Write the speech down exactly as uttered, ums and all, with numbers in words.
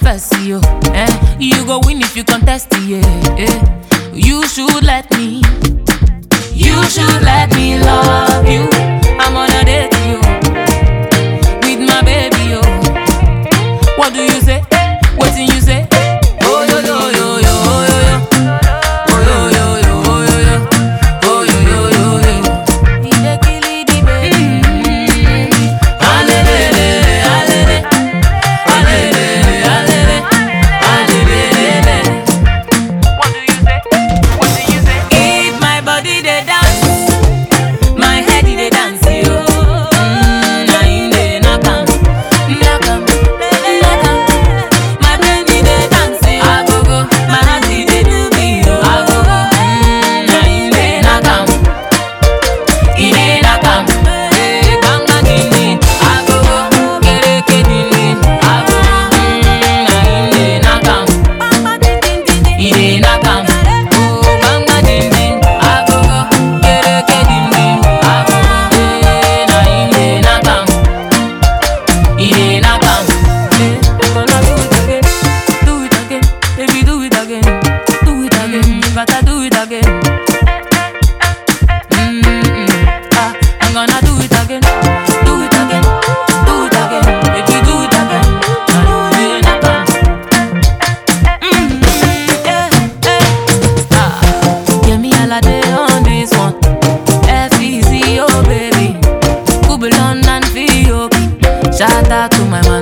confess, yo. Eh? You go win if you contest, yeah. Eh? You should let me. You should let me love you. I'm on a date, yo, with my baby, yo. What do you say? What do you say? Oh yo yo yo yo oh yo yo. Oh yo yo yo oh yo yo. Oh yo yo yo yo. He dey kill it, baby. Alele, alele, alele, alele, alele. What do you say? What do you say? If my body dey dance, my head dey dance, yo. Mm, na him dey knock am, knock am, knock am. My brain dey dance, I go go. My heart dey do me, yo. I go go. Mm, na him dey knock am, he dey knock am. Eh, banga dindi, I go go. Kereke dindi, I go go. Mm, na him dey knock am, he dey knock am. Oh, banga dindi, I go go. Kereke dindi, I go go. Eh, na him dey knock am, he dey knock am. Eh, I'm gonna do it again, do it again, baby, do it again, do it again, better do it again. Mm-mm. Ah, I'm gonna do it again, do it again, do it again, baby, do it again. Ah, you knock am. Mm, yeah, yeah. Ah, give me all a day on this one. F E C, oh baby, Kubalon and Fiyoki. Shout out to my man.